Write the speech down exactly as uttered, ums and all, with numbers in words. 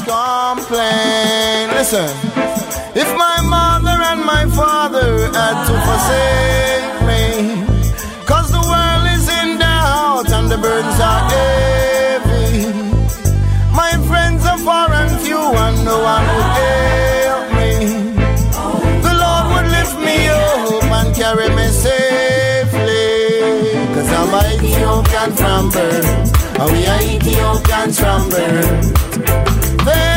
complain. Listen, if my mother and my father had to forsake me, cause the world is in doubt and the burdens are heavy. My friends are far and few and no one would help me. The Lord would lift me up and carry me safely. Cause I'm a Ethiopian from birth, and we are Ethiopians from birth.